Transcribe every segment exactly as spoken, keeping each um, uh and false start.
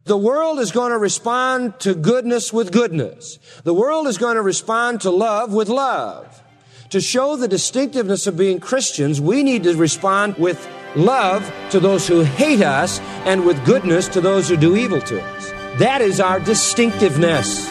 The world is going to respond to goodness with goodness. The world is going to respond to love with love. To show the distinctiveness of being Christians, we need to respond with love to those who hate us and with goodness to those who do evil to us. That is our distinctiveness.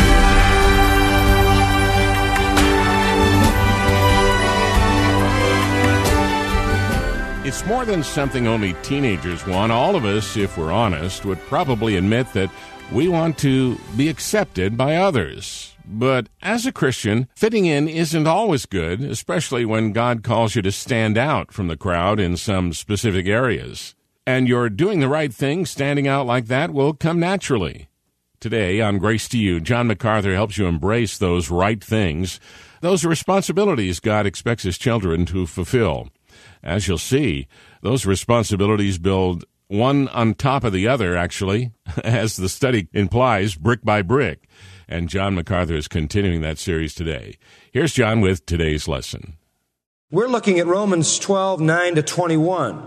It's more than something only teenagers want. All of us, if we're honest, would probably admit that we want to be accepted by others. But as a Christian, fitting in isn't always good, especially when God calls you to stand out from the crowd in some specific areas. And your doing the right thing, standing out like that, will come naturally. Today on Grace to You, John MacArthur helps you embrace those right things, those responsibilities God expects His children to fulfill. As you'll see, those responsibilities build one on top of the other, actually, as the study implies, brick by brick. And John MacArthur is continuing that series today. Here's John with today's lesson. We're looking at Romans twelve, nine to twenty-one.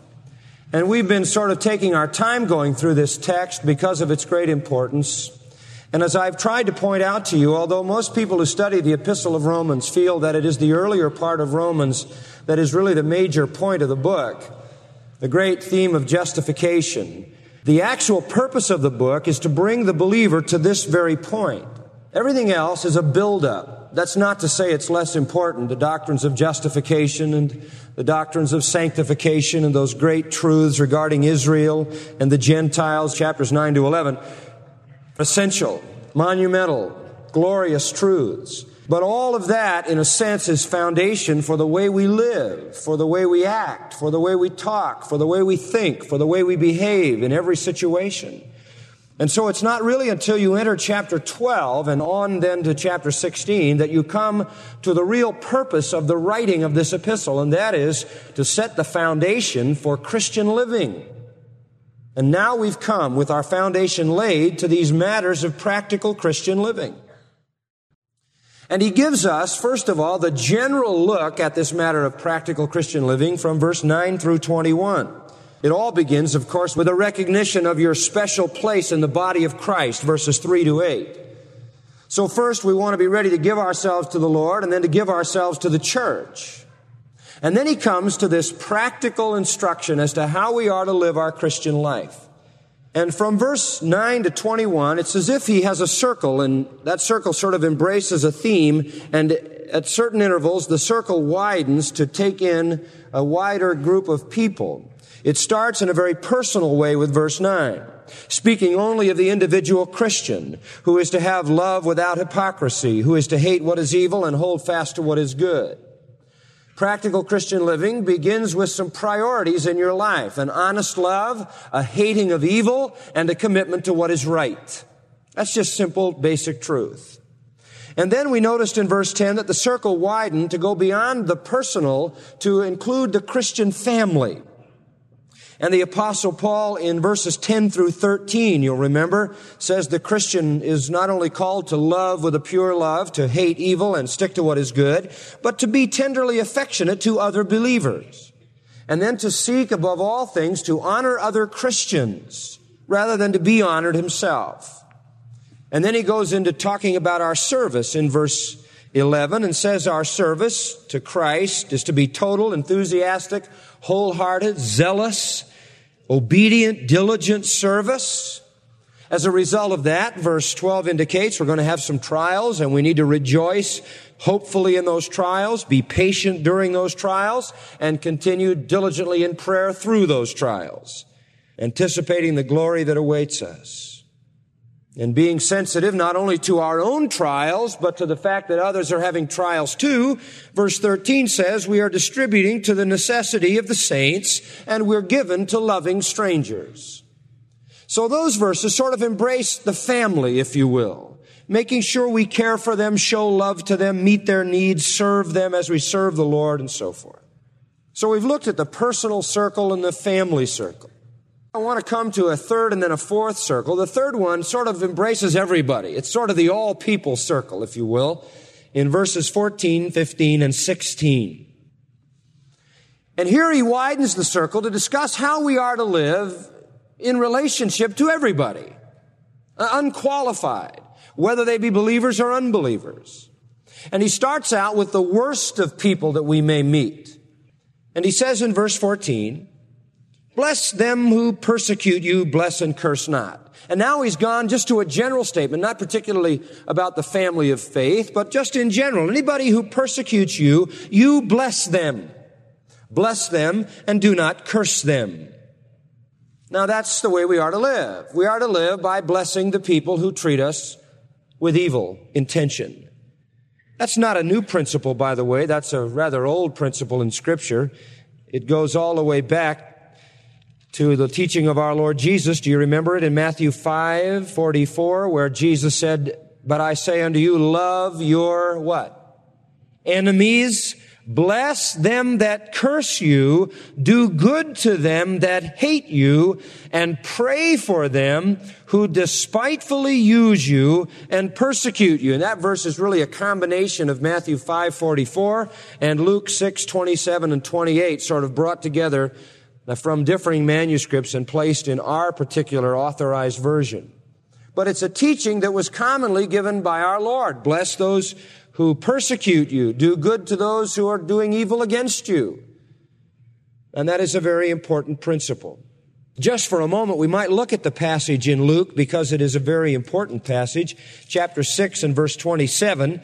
And we've been sort of taking our time going through this text because of its great importance. And as I've tried to point out to you, although most people who study the Epistle of Romans feel that it is the earlier part of Romans that is really the major point of the book, the great theme of justification, the actual purpose of the book is to bring the believer to this very point. Everything else is a build-up. That's not to say it's less important, the doctrines of justification and the doctrines of sanctification and those great truths regarding Israel and the Gentiles, chapters nine to eleven, essential, monumental, glorious truths. But all of that, in a sense, is foundation for the way we live, for the way we act, for the way we talk, for the way we think, for the way we behave in every situation. And so it's not really until you enter chapter twelve and on then to chapter sixteen that you come to the real purpose of the writing of this epistle, and that is to set the foundation for Christian living. And now we've come with our foundation laid to these matters of practical Christian living. And he gives us, first of all, the general look at this matter of practical Christian living from verse nine through twenty-one. It all begins, of course, with a recognition of your special place in the body of Christ, verses three to eight. So first, we want to be ready to give ourselves to the Lord and then to give ourselves to the church. And then he comes to this practical instruction as to how we are to live our Christian life. And from verse nine to twenty-one, it's as if he has a circle, and that circle sort of embraces a theme, and at certain intervals, the circle widens to take in a wider group of people. It starts in a very personal way with verse nine, speaking only of the individual Christian, who is to have love without hypocrisy, who is to hate what is evil and hold fast to what is good. Practical Christian living begins with some priorities in your life: an honest love, a hating of evil, and a commitment to what is right. That's just simple, basic truth. And then we noticed in verse ten that the circle widened to go beyond the personal to include the Christian family. And the Apostle Paul in verses ten through thirteen, you'll remember, says the Christian is not only called to love with a pure love, to hate evil and stick to what is good, but to be tenderly affectionate to other believers. And then to seek above all things to honor other Christians rather than to be honored himself. And then he goes into talking about our service in verse eleven and says our service to Christ is to be total, enthusiastic, wholehearted, zealous, obedient, diligent service. As a result of that, verse twelve indicates we're going to have some trials and we need to rejoice hopefully in those trials, be patient during those trials, and continue diligently in prayer through those trials, anticipating the glory that awaits us. And being sensitive not only to our own trials, but to the fact that others are having trials too. Verse thirteen says we are distributing to the necessity of the saints, and we're given to loving strangers. So those verses sort of embrace the family, if you will, making sure we care for them, show love to them, meet their needs, serve them as we serve the Lord, and so forth. So we've looked at the personal circle and the family circle. I want to come to a third and then a fourth circle. The third one sort of embraces everybody. It's sort of the all-people circle, if you will, in verses fourteen, fifteen, and sixteen. And here he widens the circle to discuss how we are to live in relationship to everybody, uh, unqualified, whether they be believers or unbelievers. And he starts out with the worst of people that we may meet. And he says in verse fourteen, bless them who persecute you, bless and curse not. And now he's gone just to a general statement, not particularly about the family of faith, but just in general. Anybody who persecutes you, you bless them. Bless them and do not curse them. Now that's the way we are to live. We are to live by blessing the people who treat us with evil intention. That's not a new principle, by the way. That's a rather old principle in Scripture. It goes all the way back to the teaching of our Lord Jesus. Do you remember it in Matthew five forty-four, where Jesus said, but I say unto you, love your what? Enemies. Bless them that curse you, do good to them that hate you, and pray for them who despitefully use you and persecute you. And that verse is really a combination of Matthew five forty-four and Luke six twenty-seven and twenty-eight, sort of brought together from differing manuscripts and placed in our particular authorized version. But it's a teaching that was commonly given by our Lord. Bless those who persecute you. Do good to those who are doing evil against you. And that is a very important principle. Just for a moment, we might look at the passage in Luke because it is a very important passage. Chapter six and verse twenty-seven.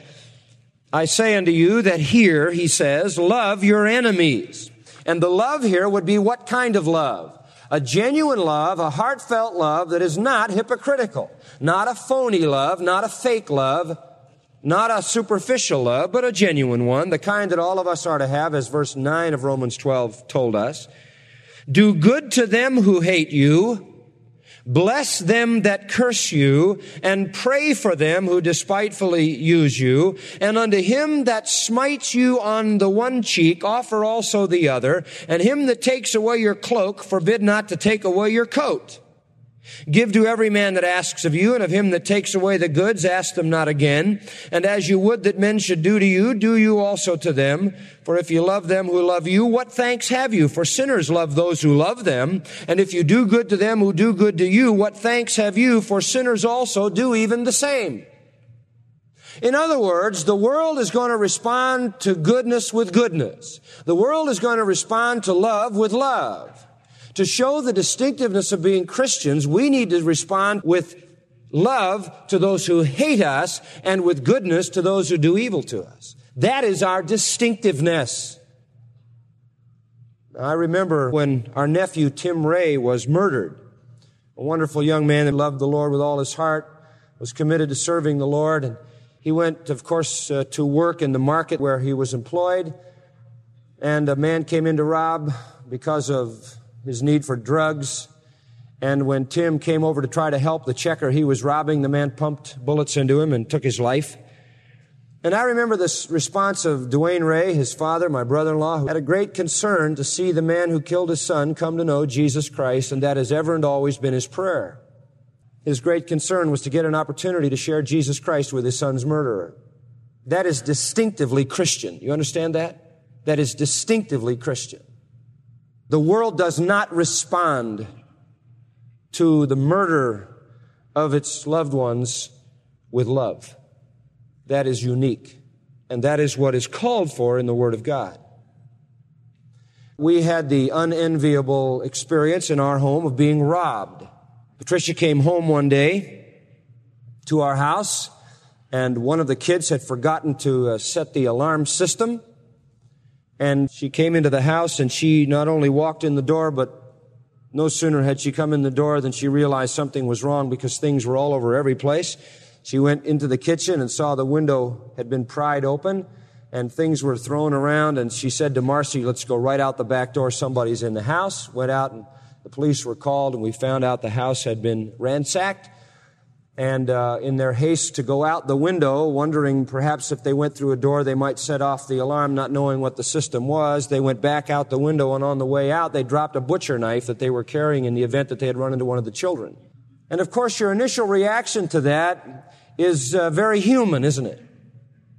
I say unto you that here, he says, love your enemies. And the love here would be what kind of love? A genuine love, a heartfelt love that is not hypocritical. Not a phony love, not a fake love, not a superficial love, but a genuine one, the kind that all of us are to have, as verse nine of Romans twelve told us. Do good to them who hate you, bless them that curse you, and pray for them who despitefully use you. And unto him that smites you on the one cheek, offer also the other. And him that takes away your cloak, forbid not to take away your coat. Give to every man that asks of you, and of him that takes away the goods, ask them not again. And as you would that men should do to you, do you also to them. For if you love them who love you, what thanks have you? For sinners love those who love them. And if you do good to them who do good to you, what thanks have you? For sinners also do even the same. In other words, the world is going to respond to goodness with goodness. The world is going to respond to love with love. To show the distinctiveness of being Christians, we need to respond with love to those who hate us and with goodness to those who do evil to us. That is our distinctiveness. I remember when our nephew Tim Ray was murdered. A wonderful young man that loved the Lord with all his heart, was committed to serving the Lord, and he went, of course, uh, to work in the market where he was employed, and a man came in to rob because of his need for drugs. And when Tim came over to try to help the checker he was robbing, the man pumped bullets into him and took his life. And I remember this response of Dwayne Ray, his father, my brother-in-law, who had a great concern to see the man who killed his son come to know Jesus Christ, and that has ever and always been his prayer. His great concern was to get an opportunity to share Jesus Christ with his son's murderer. That is distinctively Christian. You understand that? That is distinctively Christian. The world does not respond to the murder of its loved ones with love. That is unique. And that is what is called for in the Word of God. We had the unenviable experience in our home of being robbed. Patricia came home one day to our house, and one of the kids had forgotten to uh, set the alarm system. And she came into the house, and she not only walked in the door, but no sooner had she come in the door than she realized something was wrong because things were all over every place. She went into the kitchen and saw the window had been pried open and things were thrown around. And she said to Marcy, let's go right out the back door. Somebody's in the house. Went out and the police were called, and we found out the house had been ransacked. And uh, in their haste to go out the window, wondering perhaps if they went through a door, they might set off the alarm, not knowing what the system was, they went back out the window, and on the way out, they dropped a butcher knife that they were carrying in the event that they had run into one of the children. And of course, your initial reaction to that is uh, very human, isn't it?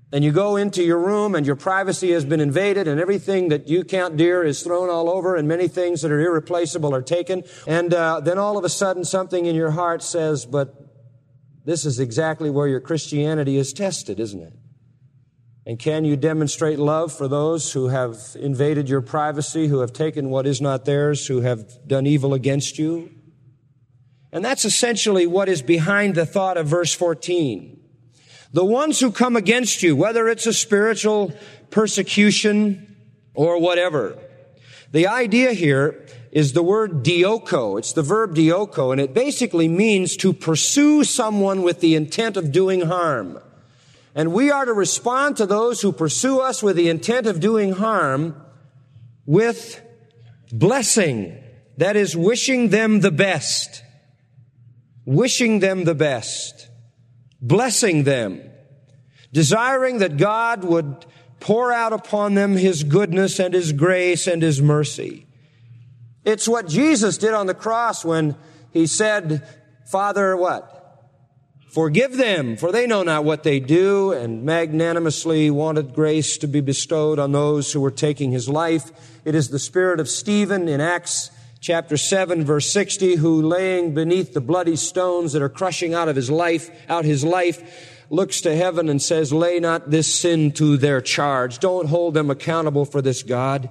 and you go into your room and your privacy has been invaded and everything that you count dear is thrown all over and many things that are irreplaceable are taken. And uh, then all of a sudden something in your heart says, but this is exactly where your Christianity is tested, isn't it? And can you demonstrate love for those who have invaded your privacy, who have taken what is not theirs, who have done evil against you? And that's essentially what is behind the thought of verse fourteen. The ones who come against you, whether it's a spiritual persecution or whatever. The idea here is the word dioko. It's the verb dioko, and it basically means to pursue someone with the intent of doing harm. And we are to respond to those who pursue us with the intent of doing harm with blessing. That is, wishing them the best. Wishing them the best. Blessing them, desiring that God would pour out upon them His goodness and His grace and His mercy. It's what Jesus did on the cross when He said, Father, what? Forgive them, for they know not what they do, and magnanimously wanted grace to be bestowed on those who were taking His life. It is the spirit of Stephen in Acts Chapter seven, verse sixty, who laying beneath the bloody stones that are crushing out of his life, out his life, looks to heaven and says, lay not this sin to their charge. Don't hold them accountable for this, God.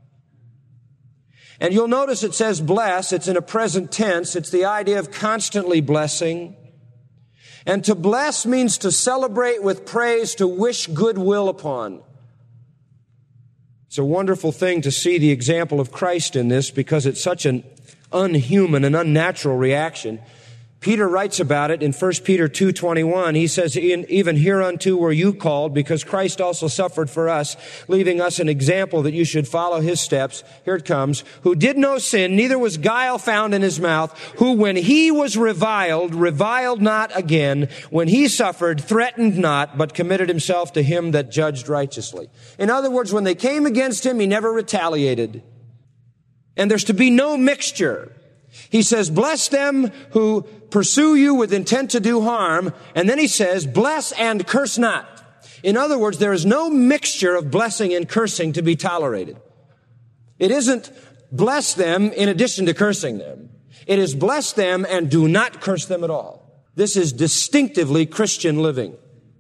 And you'll notice it says bless. It's in a present tense. It's the idea of constantly blessing. And to bless means to celebrate with praise, to wish goodwill upon. It's a wonderful thing to see the example of Christ in this because it's such an unhuman and unnatural reaction. Peter writes about it in First Peter two twenty-one. He says, even hereunto were you called, because Christ also suffered for us, leaving us an example that you should follow His steps. Here it comes. Who did no sin, neither was guile found in His mouth, who when He was reviled, reviled not again. When He suffered, threatened not, but committed Himself to Him that judged righteously. In other words, when they came against Him, He never retaliated. And there's to be no mixture. He says, bless them who pursue you with intent to do harm. And then He says, bless and curse not. In other words, there is no mixture of blessing and cursing to be tolerated. It isn't bless them in addition to cursing them. It is bless them and do not curse them at all. This is distinctively Christian living.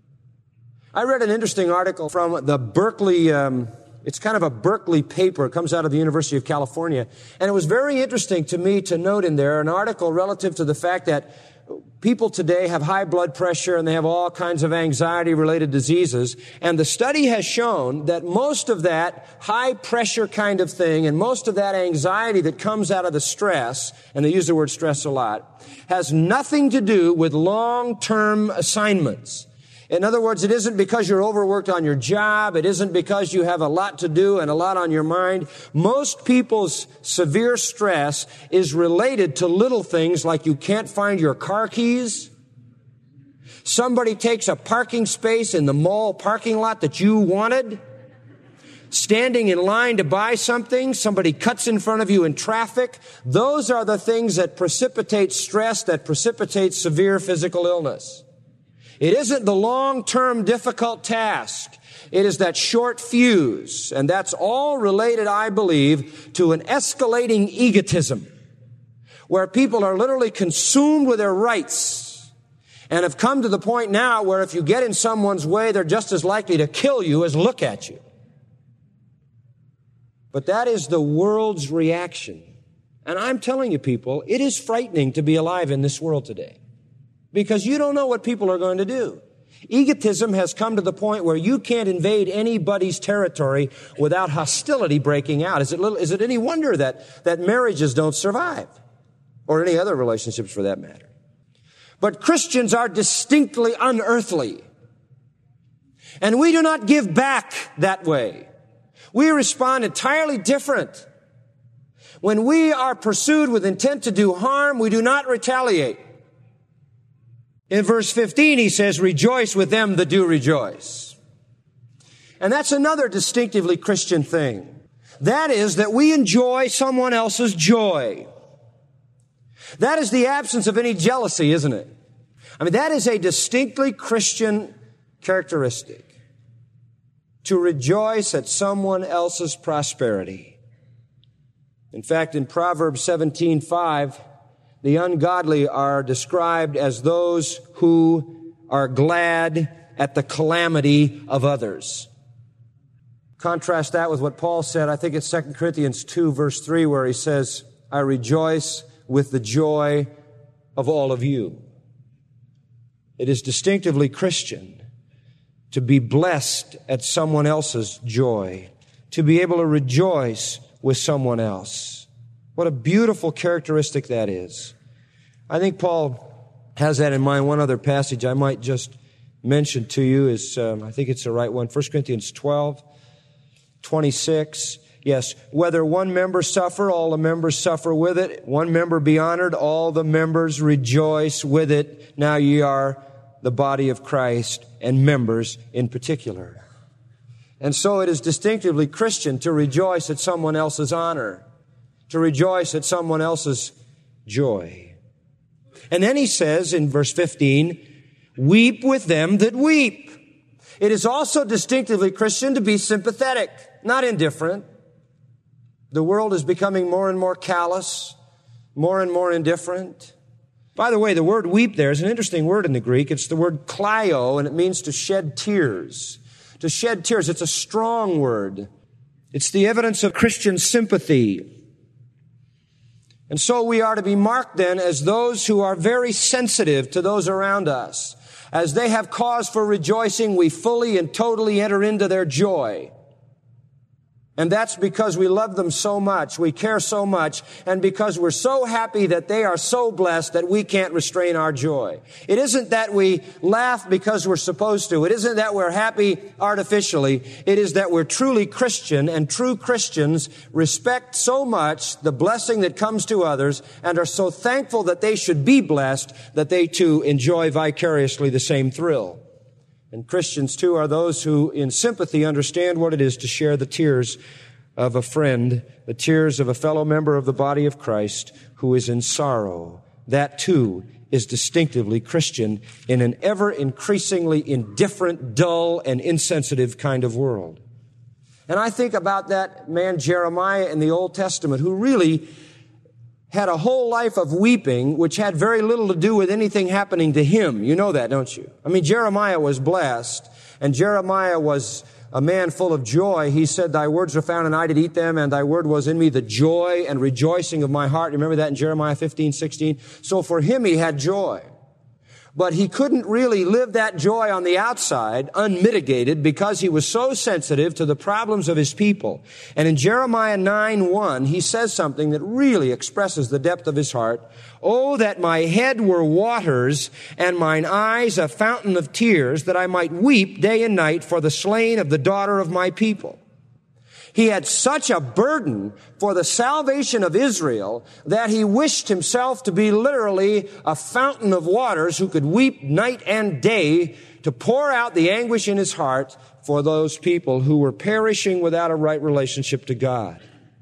I read an interesting article from the Berkeley, um, It's kind of a Berkeley paper. It comes out of the University of California. And it was very interesting to me to note in there an article relative to the fact that people today have high blood pressure and they have all kinds of anxiety-related diseases. And the study has shown that most of that high pressure kind of thing and most of that anxiety that comes out of the stress, and they use the word stress a lot, has nothing to do with long-term assignments. In other words, it isn't because you're overworked on your job. It isn't because you have a lot to do and a lot on your mind. Most people's severe stress is related to little things like you can't find your car keys. Somebody takes a parking space in the mall parking lot that you wanted. Standing in line to buy something, somebody cuts in front of you in traffic. Those are the things that precipitate stress, that precipitate severe physical illness. It isn't the long-term difficult task. It is that short fuse. And that's all related, I believe, to an escalating egotism, where people are literally consumed with their rights and have come to the point now where if you get in someone's way, they're just as likely to kill you as look at you. But that is the world's reaction. And I'm telling you, people, it is frightening to be alive in this world today. Because you don't know what people are going to do. Egotism has come to the point where you can't invade anybody's territory without hostility breaking out. Is it, little, is it any wonder that, that marriages don't survive? Or any other relationships for that matter. But Christians are distinctly unearthly. And we do not give back that way. We respond entirely different. When we are pursued with intent to do harm, we do not retaliate. In verse fifteen, he says, rejoice with them that do rejoice. And that's another distinctively Christian thing. That is that we enjoy someone else's joy. That is the absence of any jealousy, isn't it? I mean, that is a distinctly Christian characteristic. to rejoice at someone else's prosperity. In fact, in Proverbs seventeen five, the ungodly are described as those who are glad at the calamity of others. Contrast that with what Paul said, I think it's Second Corinthians two, verse three, where he says, I rejoice with the joy of all of you. It is distinctively Christian to be blessed at someone else's joy, to be able to rejoice with someone else. What a beautiful characteristic that is. I think Paul has that in mind. One other passage I might just mention to you is, um, I think it's the right one, First Corinthians twelve, twenty-six. Yes, whether one member suffer, all the members suffer with it. One member be honored, all the members rejoice with it. Now ye are the body of Christ, and members in particular. And so it is distinctively Christian to rejoice at someone else's honor, to rejoice at someone else's joy. And then he says in verse fifteen, weep with them that weep. It is also distinctively Christian to be sympathetic, not indifferent. The world is becoming more and more callous, more and more indifferent. By the way, the word weep there is an interesting word in the Greek. It's the word kleio, and it means to shed tears. To shed tears. It's a strong word. It's the evidence of Christian sympathy. And so we are to be marked then as those who are very sensitive to those around us. As they have cause for rejoicing, we fully and totally enter into their joy. And that's because we love them so much, we care so much, and because we're so happy that they are so blessed that we can't restrain our joy. It isn't that we laugh because we're supposed to. It isn't that we're happy artificially. It is that we're truly Christian, and true Christians respect so much the blessing that comes to others and are so thankful that they should be blessed that they too enjoy vicariously the same thrill. And Christians, too, are those who, in sympathy, understand what it is to share the tears of a friend, the tears of a fellow member of the body of Christ who is in sorrow. That, too, is distinctively Christian in an ever-increasingly indifferent, dull, and insensitive kind of world. And I think about that man Jeremiah in the Old Testament who really had a whole life of weeping, which had very little to do with anything happening to him. You know that, don't you? I mean, Jeremiah was blessed, and Jeremiah was a man full of joy. He said, thy words are found, and I did eat them, and thy word was in me the joy and rejoicing of my heart. You remember that in Jeremiah fifteen, sixteen? So for him, he had joy. But he couldn't really live that joy on the outside, unmitigated, because he was so sensitive to the problems of his people. And in Jeremiah nine one, he says something that really expresses the depth of his heart. Oh, that my head were waters, and mine eyes a fountain of tears, that I might weep day and night for the slain of the daughter of my people. He had such a burden for the salvation of Israel that he wished himself to be literally a fountain of waters who could weep night and day to pour out the anguish in his heart for those people who were perishing without a right relationship to God.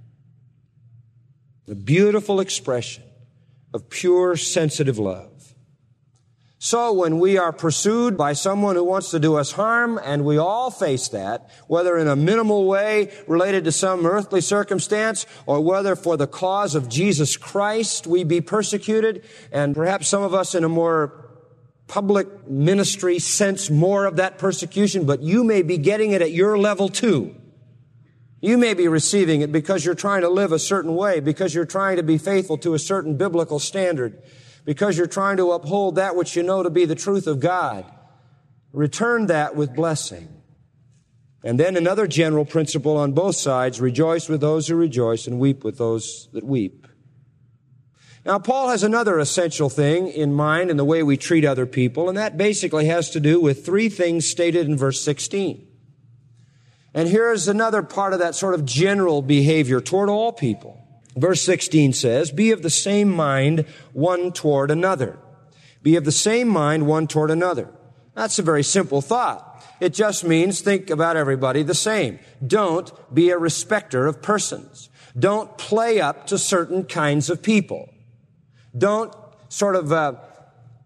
A beautiful expression of pure, sensitive love. So when we are pursued by someone who wants to do us harm, and we all face that, whether in a minimal way related to some earthly circumstance, or whether for the cause of Jesus Christ we be persecuted, and perhaps some of us in a more public ministry sense more of that persecution, but you may be getting it at your level too. You may be receiving it because you're trying to live a certain way, because you're trying to be faithful to a certain biblical standard, because you're trying to uphold that which you know to be the truth of God. Return that with blessing. And then another general principle on both sides, rejoice with those who rejoice and weep with those that weep. Now, Paul has another essential thing in mind in the way we treat other people, and that basically has to do with three things stated in verse sixteen. And here's another part of that sort of general behavior toward all people. Verse sixteen says, be of the same mind one toward another. Be of the same mind one toward another. That's a very simple thought. It just means think about everybody the same. Don't be a respecter of persons. Don't play up to certain kinds of people. Don't sort of uh,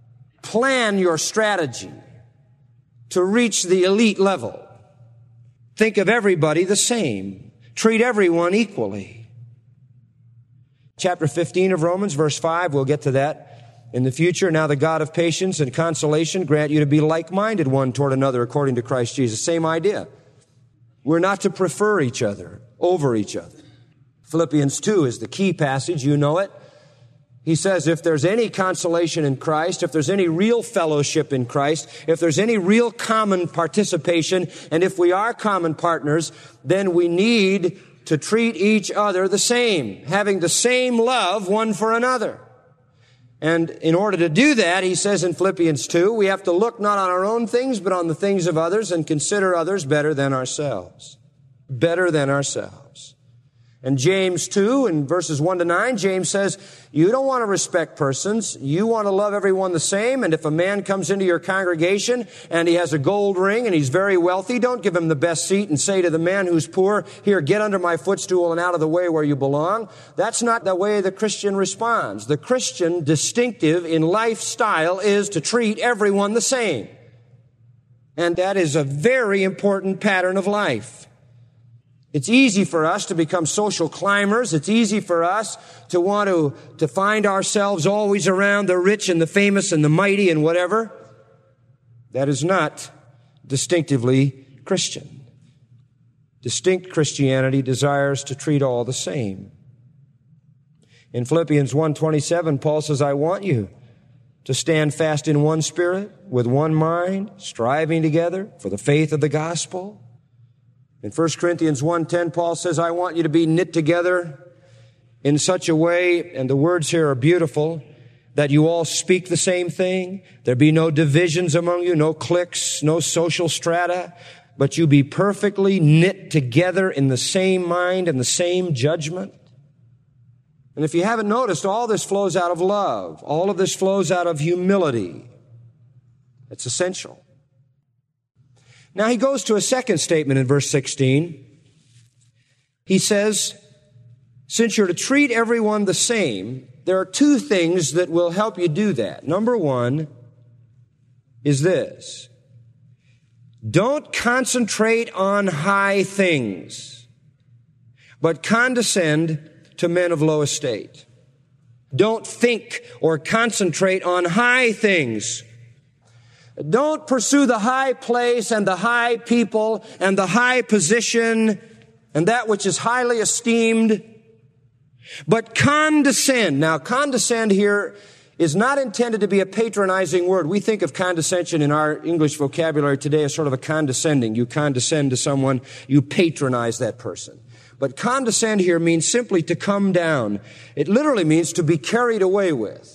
plan your strategy to reach the elite level. Think of everybody the same. Treat everyone equally. Chapter fifteen of Romans, verse five, we'll get to that in the future. Now the God of patience and consolation grant you to be like-minded one toward another according to Christ Jesus. Same idea. We're not to prefer each other over each other. Philippians two is the key passage. You know it. He says, if there's any consolation in Christ, if there's any real fellowship in Christ, if there's any real common participation, and if we are common partners, then we need to treat each other the same, having the same love one for another. And in order to do that, he says in Philippians two, we have to look not on our own things, but on the things of others and consider others better than ourselves. Better than ourselves. And James two, in verses one to nine, James says, you don't want to respect persons. You want to love everyone the same. And if a man comes into your congregation and he has a gold ring and he's very wealthy, don't give him the best seat and say to the man who's poor, here, get under my footstool and out of the way where you belong. That's not the way the Christian responds. The Christian distinctive in lifestyle is to treat everyone the same. And that is a very important pattern of life. It's easy for us to become social climbers. It's easy for us to want to, to find ourselves always around the rich and the famous and the mighty and whatever. That is not distinctively Christian. Distinct Christianity desires to treat all the same. In Philippians one twenty-seven, Paul says, I want you to stand fast in one spirit, with one mind, striving together for the faith of the gospel. In First Corinthians one ten, Paul says, I want you to be knit together in such a way, and the words here are beautiful, that you all speak the same thing. There be no divisions among you, no cliques, no social strata, but you be perfectly knit together in the same mind and the same judgment. And if you haven't noticed, all this flows out of love. All of this flows out of humility. It's essential. Now he goes to a second statement in verse sixteen. He says, since you're to treat everyone the same, there are two things that will help you do that. Number one is this. Don't concentrate on high things, but condescend to men of low estate. Don't think or concentrate on high things. Don't pursue the high place and the high people and the high position and that which is highly esteemed, but condescend. Now, condescend here is not intended to be a patronizing word. We think of condescension in our English vocabulary today as sort of a condescending. You condescend to someone, you patronize that person. But condescend here means simply to come down. It literally means to be carried away with.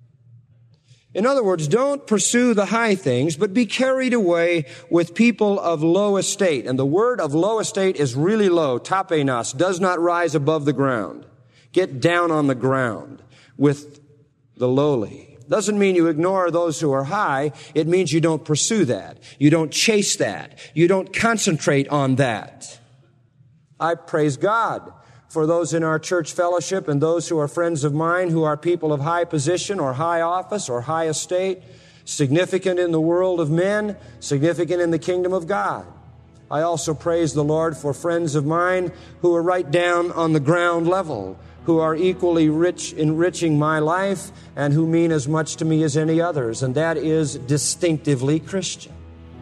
In other words, don't pursue the high things, but be carried away with people of low estate. And the word of low estate is really low. Tapenos, does not rise above the ground. Get down on the ground with the lowly. Doesn't mean you ignore those who are high. It means you don't pursue that. You don't chase that. You don't concentrate on that. I praise God for those in our church fellowship and those who are friends of mine who are people of high position or high office or high estate, significant in the world of men, significant in the kingdom of God. I also praise the Lord for friends of mine who are right down on the ground level, who are equally rich, enriching my life and who mean as much to me as any others. And that is distinctively Christian.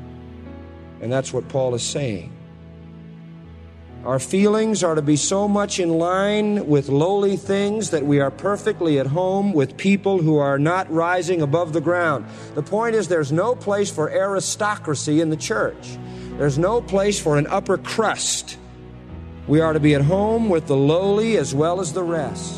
And that's what Paul is saying. Our feelings are to be so much in line with lowly things that we are perfectly at home with people who are not rising above the ground. The point is, there's no place for aristocracy in the church. There's no place for an upper crust. We are to be at home with the lowly as well as the rest.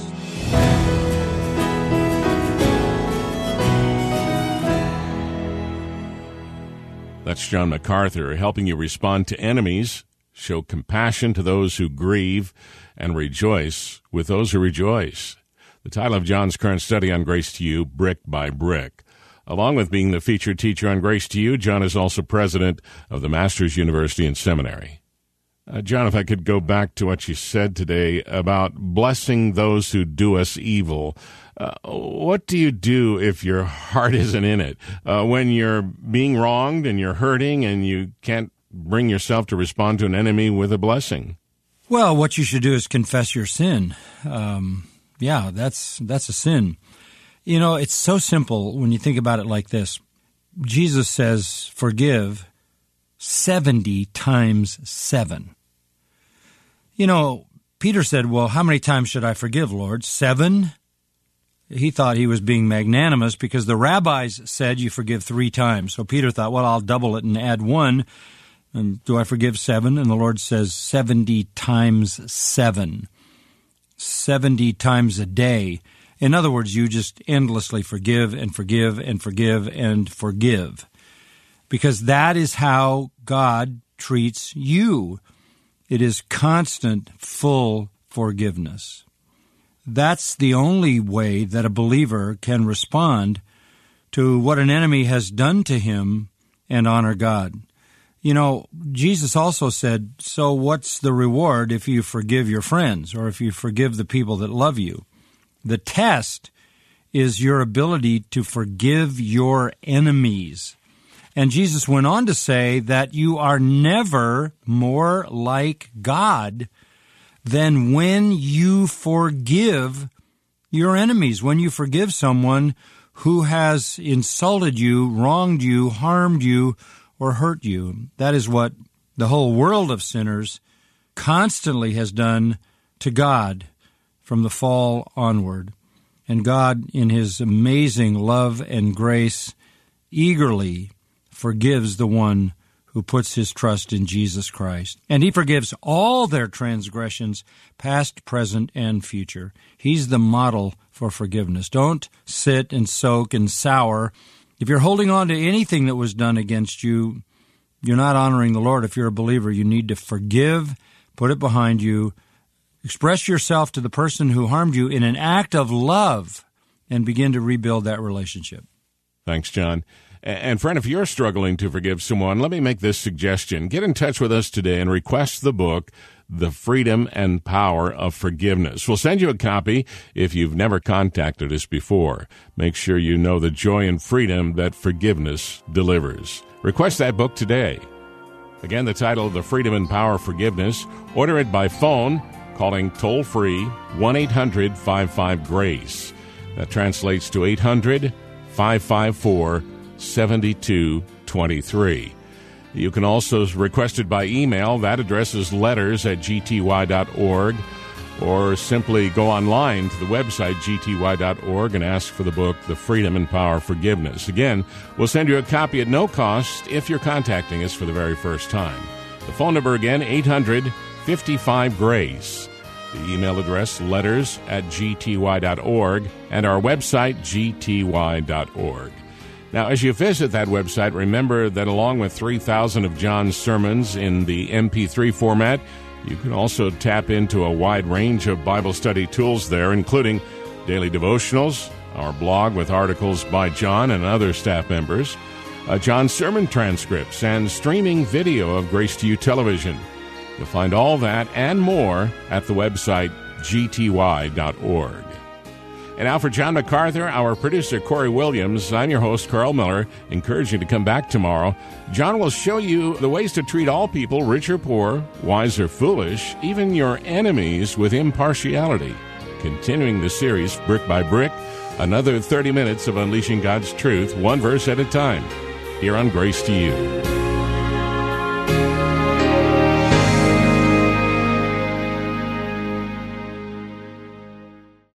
That's John MacArthur helping you respond to enemies, show compassion to those who grieve, and rejoice with those who rejoice. The title of John's current study on Grace to You, Brick by Brick. Along with being the featured teacher on Grace to You, John is also president of the Masters University and Seminary. Uh, John, if I could go back to what you said today about blessing those who do us evil. Uh, what do you do if your heart isn't in it? Uh, when you're being wronged and you're hurting and you can't bring yourself to respond to an enemy with a blessing? Well, what you should do is confess your sin. Um, yeah, that's that's a sin. You know, it's so simple when you think about it like this. Jesus says, forgive seventy times seven. You know, Peter said, well, how many times should I forgive, Lord? Seven? He thought he was being magnanimous because the rabbis said you forgive three times. So Peter thought, well, I'll double it and add one. And do I forgive seven? And the Lord says seventy times seven. seventy times a day. In other words, you just endlessly forgive and forgive and forgive and forgive. Because that is how God treats you. It is constant, full forgiveness. That's the only way that a believer can respond to what an enemy has done to him and honor God. You know, Jesus also said, so what's the reward if you forgive your friends or if you forgive the people that love you? The test is your ability to forgive your enemies. And Jesus went on to say that you are never more like God than when you forgive your enemies, when you forgive someone who has insulted you, wronged you, harmed you, or hurt you. That is what the whole world of sinners constantly has done to God from the fall onward. And God, in His amazing love and grace, eagerly forgives the one who puts his trust in Jesus Christ. And He forgives all their transgressions, past, present, and future. He's the model for forgiveness. Don't sit and soak and sour. If you're holding on to anything that was done against you, you're not honoring the Lord. If you're a believer, you need to forgive, put it behind you, express yourself to the person who harmed you in an act of love, and begin to rebuild that relationship. Thanks, John. And friend, if you're struggling to forgive someone, let me make this suggestion. Get in touch with us today and request the book, The Freedom and Power of Forgiveness. We'll send you a copy if you've never contacted us before. Make sure you know the joy and freedom that forgiveness delivers. Request that book today. Again, the title, The Freedom and Power of Forgiveness. Order it by phone, calling toll-free one eight hundred five five GRACE. That translates to eight hundred five five four seventy-two twenty-three. You can also request it by email. That address is letters at g t y dot org, or simply go online to the website g t y dot org and ask for the book, The Freedom and Power of Forgiveness. Again, we'll send you a copy at no cost if you're contacting us for the very first time. The phone number again, eight hundred fifty-five GRACE. The email address, letters at g t y dot org, and our website, g t y dot org. Now, as you visit that website, remember that along with three thousand of John's sermons in the M P three format, you can also tap into a wide range of Bible study tools there, including daily devotionals, our blog with articles by John and other staff members, uh, John's sermon transcripts, and streaming video of Grace to You Television. You'll find all that and more at the website g t y dot org. And now for John MacArthur, our producer, Corey Williams, I'm your host, Carl Miller, encouraging you to come back tomorrow. John will show you the ways to treat all people, rich or poor, wise or foolish, even your enemies, with impartiality. Continuing the series, brick by brick, another thirty minutes of unleashing God's truth, one verse at a time, here on Grace to You.